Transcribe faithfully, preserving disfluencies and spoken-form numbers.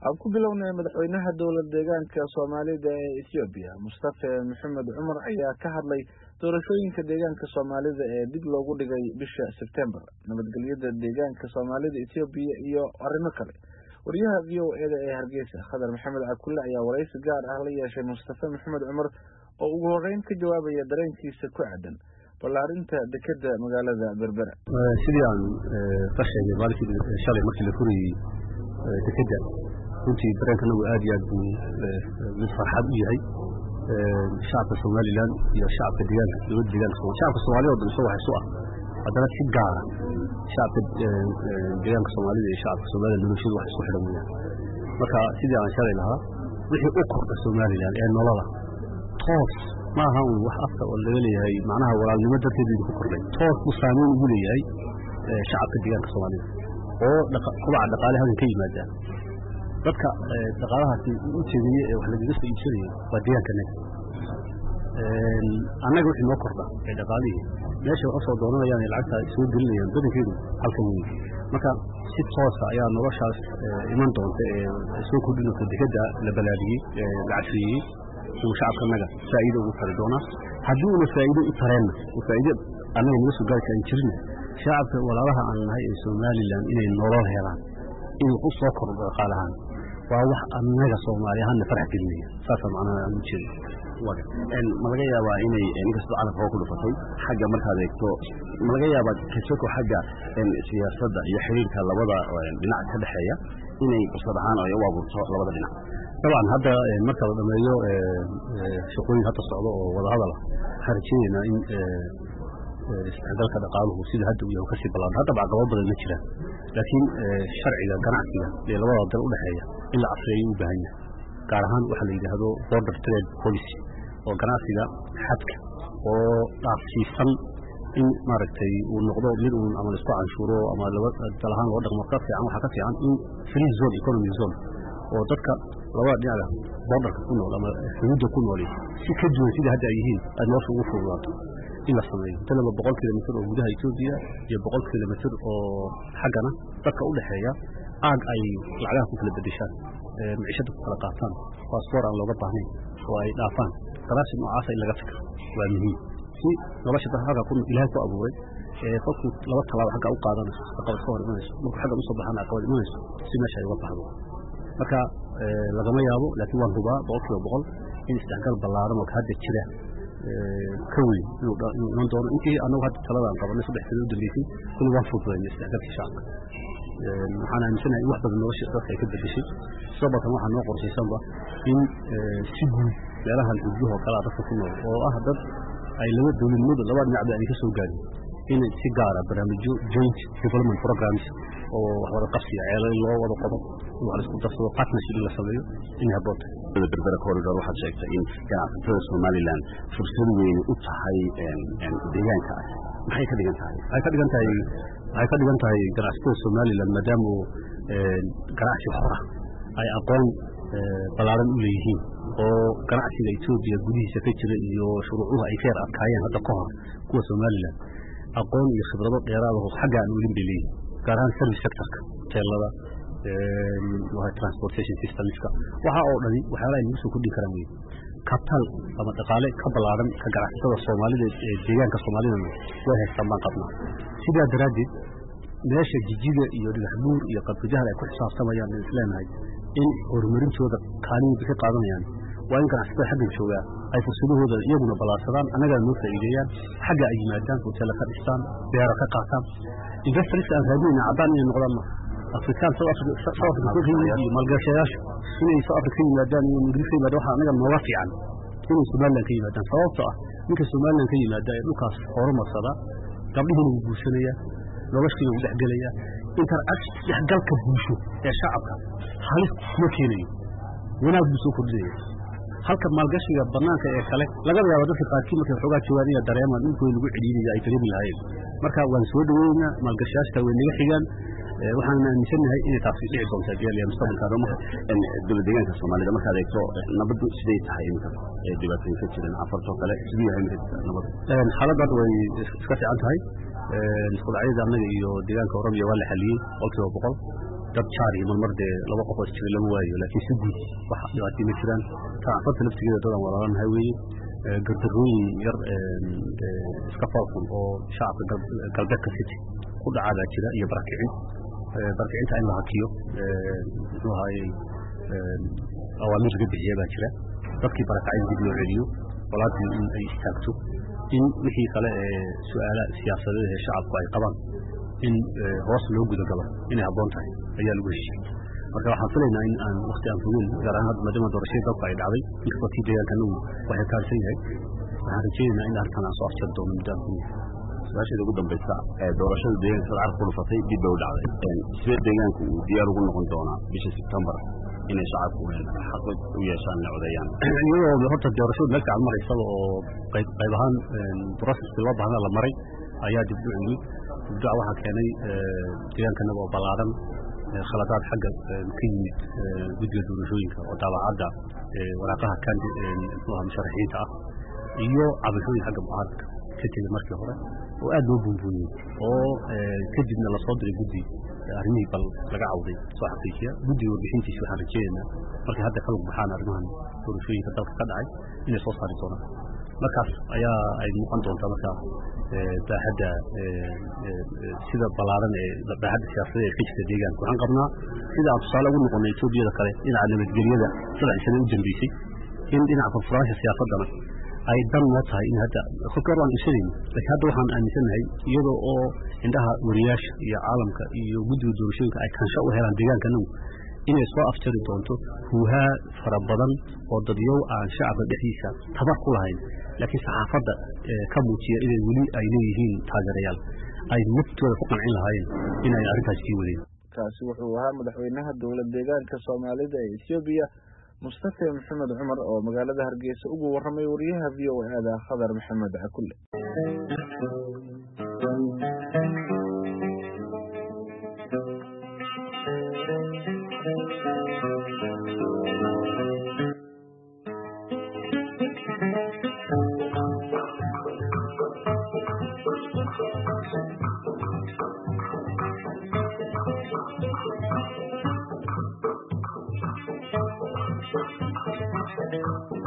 aan ku bilownay madaxweynaha dowlad deegaanka Soomaalida ee Itoobiya Mustafa Maxamed Cumar ayaa ka hadlay doorashooyinka deegaanka Soomaalida ee dib loogu dhigay bisha September nabadgelyada deegaanka Soomaalida Itoobiya iyo arrimo kale wariyaha V O A ee Hargeysa Khadar Maxamed Cabdulle ayaa wareysi gaar ah la yeeshay Mustafa Maxamed Cumar oo ugu horeyn ka jawaabaya dareenkiisa ku aadan balaarinta dekada magaalada Berbera sidii aan fashay maalintii shalay markii la furiyay dekada runtii dareenkana uu aad iyo aad buu mid farxad u yahay shacabka Somaliland iyo shacabka deegaanka dowladda deegaanka shacabka Soomaaliya oo dhan soo waxay soo ah haddana si gaar ah shacabka deegaanka Soomaalida iyo shacabka Soomaaliya noloshooda wax isku xidhan weeyaan marka sidii aan shalay lahaa wixii u kordha Somaliland ee nolola toos ma aha wax afka oo laga leeyahay macnaha walaalnimo darteed ku kordhay toos u saameyn ugu leeyahay shacabka deegaanka Soomaalida oo kubaca dhaqaale halkan ka yimaada dadka dhaqaalahaasi u jeediyay ee wax laga soo iibsanayay waa deegaanka ee anaga wixii noo kordha ee dhaqaalihii meesha wax soo doonayaan ee lacagta soo gelinayaan badankeedu halkan weey marka si toos ah ayaa noloshaas iman doonta ee soo kordhinaysa dekada la balaadiyay ee lacagtii oo shacabkanaga faa'iido ugu tari doona haddii uu faa'iido u tareen oo faa'iido anaga noo soo gaarka jirin shacabka walaalaha aan nahay ee Somaliland inay nolol helaan inuu ku soo kordho dhaqaalahan waa wax anaga Soomaaliyahan farax gelinaya saasa macnaha aan jeedo wada en malaga yaabaa inay inkastoo caalamka ku dhufatay xagga markaad eegto malaga yaabaa kasoo xagga en siyaasadda iyo xiriirka labada dhinac ka dhaxeeya inay qasadahaan ay u abuurto labada dhinac طبعا هذا marka la dhameeyo shaqooyin hadda socdo oo wada hadal xarjiyana in isticmaalka dhaqaaluhu sida hadda uu yahay ka sii balan hadda baa qabad badan ma jiraan laakiin sharciga ganacsiga ee labada dal u dhaxeeya in la afreeyo u baahan yahay gaar ahaan waxa la yiraahdo border trade policy oo ganacsiga xadka oo dhaafsiisan in maaragtay uu noqdo mid uu ama isku canshuuro ama labada dal ahaan loo dhaqmo ka fiican waxa ka fiican in free zone economy zone oo dadka labada dhinac borderka ku nool ama xuduudda ku nool si ka duwan sida hadda ay yihiin aad nolosha ugu fududaato in la sameeyo talaba boqol kiiloomitir oo gudaha Itoobiya iyo boqol kiiloomitir oo xaggana dadka u dhaxeeya aag ay lacagaha ku kala bedeshaan ee maciishada ku kala qaataan passport aan looga baahnayn oo ay dhaafaan qarash noocaas ay laga fikro waa muhiim si nolosha dadka ku ilaahay ku abuuray ee qofku laba talaabo xagga u qaadanayso aqoon soo hormarayso marka xagga u soo baxana aqoon imanayso si meesha ay uga baxdo marka lagama yaabo laakiin waan hubaa boqolkiiba boqol in isticmaal ballaaran oo hadda jira ka weyn inuu iman doono intii anagu hadda taladan qabanay saddex sano u dambeysay kulli waan fududeynay isticmaalka shacabka waxaan aaminsanahay in wax badan nolosha dadka ay ka bedeshay sababtan waxaa noo qorshaysanba in si guud meelaha xuduudaha kala dadka ku nool oo ah dad ay laba dowladnimada laba dhinac ay ka soo gaareen in si gaar ah barnaamijyo joint development programs oo wax wada qabsiga ceelay loo wada qodo wax isku darsado partnership la sameeyo in habood Berbera corridor waxaad sheegtay in ganacsatada Somaliland fursad weyn u tahay deegaanka maxay ka dhigan tahay waxay ka dhigan tahay waxay ka dhigan tahay ganacsatada Somaliland maadaama ganacsi xor ah ay aqoon balaaran u leeyihiin oo ganacsiga Itoobiya gudihiisa ka jira iyo shuruucda ay ka yar adkaayeen hadda ka hor kuwa Somaliland aqoon iyo khibrado dheeraad ah xagga aan u limbeeyay gaar ahaan service sector-ka teelada ee transportation systemska waxa oo dhani waxa ay nagu soo kordhin karaan weey capital ama dhaqaale ka balaaran ka ganacsatada Soomaalida ee deegaanka Soomaalida way haystaan baan qabnaa sidaa daraadeed meesha jijiga iyo dhagaxbuur iyo qabrijahada ay ku xisaabtamayaan islaamahay in horumarintooda kaalin ka qaadanayaan waa in ganacsatada xagga jooga ay fursadahooda iyaguna balaarsadaan anaga noo faa'iideeyaan xagga ay yimaadaan hotel ka dhistaan beero ka qaataan investors aan raadinayna cadaan inay noqdaan Afrikaan South Africa South Africa iyo maalgashayaasha inay South Africa yimaadaan iyo Ingiriiska yimaadaan waxa anaga nooga fiican inay Somaliland ka yimaadaan sababtoo ah ninka Somaliland ka yimaada ee dhulkaas horumarsada gabdhihiina uu guursanaya noloshiisa uu dhexgalaya interaction dhexgalka bulsho ee shacabka halis kuma keenayo wanaag buu soo kordhinaya halka maalgashiga banaanka ee kale laga yaabo dadka qaarkii markay xogaa jawaadiya dareemaan in kooy lagu ciliiliyo ay dareemi lahaayeen marka waan soo dhaweynaa maalgashaashka way naga xigaan waxaan aaminsanahay in taasi dhici doonto diyaar mustaqbalka rumaha in dowladda deegaanka Soomaalida markaad eegto nabadu sidee tahay imika ee dhibaatooyin ka jiraan afarto kale sidii yahay nabad een xaaladda way iska fiican tahay ee isku dhacayda anaga iyo deegaanka Oromiya waa la xaliyay boqolkiiba boqol dad jaari marmar dee laba qof oo isjira lama waayo laakiin si guud wax dhibaato ma jiraan taasoo naftigeeda dadan walaalahay weeye gardarooyin yar iska falful oo shacabka galbeedka city ku dhacada jira iyo barakicin barkicinta in la hakiyo muxuu ahaayey awaamir laga bixiya baa jira dadkii barakacay dib loo celiyo walaadii in ay istaagto in wixii kale ee su'aala siyaasadeed ee shacabku ay qabaan in hoos loo guda galo inay habboon tahay ayaa lagu heshiiyey marka waxaan filaynaa in aan waqti aan fogeen gaar ahaan hadda maadaama doorashada dalka ay dhacday inkastoo tii deegaankana waxay kaarsan yahay waxaan rajaynaynaa in arrintan aan soo afjari doono muddo aan fogeen su-aasheeda ugu dambaysa doorashada deegaanka sad carab ku dhufatay dib bay u dhacday sidee deegaanku uu diyaar ugu noqon doonaa bisha September inay shacabku xaq u yeeshaan inay codeeyaan iyadoo horta doorashadu meel fiican maraysaba oo qayb qayb ahaan processkii loo baahnaa la maray ayaa dib u yimid dibdhac waxaa keenay deegaankanaga oo ballaaran khaladaad xagga ka yimid guddiga doorashooyinka oo daabacadda waraaqaha kandi muxuuha musharaxiinta ah iyo cabashooyin xagga mucaaradka ka tegay markii hore oo aad loo buunbuuniyey oo kadibna lasoo diray guddi arrimihii bal laga cawday soo xaqiijiya guddiga warbixintiisa waxaan rajaynaynaa markay hadda ka lug baxaan arrimahan doorashooyinka dalka ka dhacay inay soo saari doonaan markaas ayaa ay muuqan doontaa markaa baaxadda sida ballaaran ee baaxadda siyaasadeed ee ka jirta deegaanka waxaan qabnaa sida aan tusaale ugu noqonnay etoobiyada kale dhinaca nabadgelyada saddex sano u dambeysay in dhinaca furfuraansha siyaasaddana ay dan noo tahay in hadda kolka hor waan iibsanayno laakiin hadda waxaan aaminsanahay iyadoo oo indhaha wariyaasha iyo caalamka iyo guddiga doorashooyinka ay kansho u helaan deegaankanagu inay soo afjari doonto huuhaa fara badan oo dadyow aan shacabka dhexdiisa tabar ku lahayn laakiin saxaafadda ka muujiya inay weli ay leeyihiin taageerayaal ay naftooda ku qancin lahaayeen inay arrintaas sii wadeen kaasi wuxuu ahaa madaxweynaha dowlad deegaanka soomaalida ee Itoobiya Mustafa Maxamed Cumar oo magaalada Hargeysa ugu warramay wariyaha V O A da Khadar Maxamed Cakulle Thank you.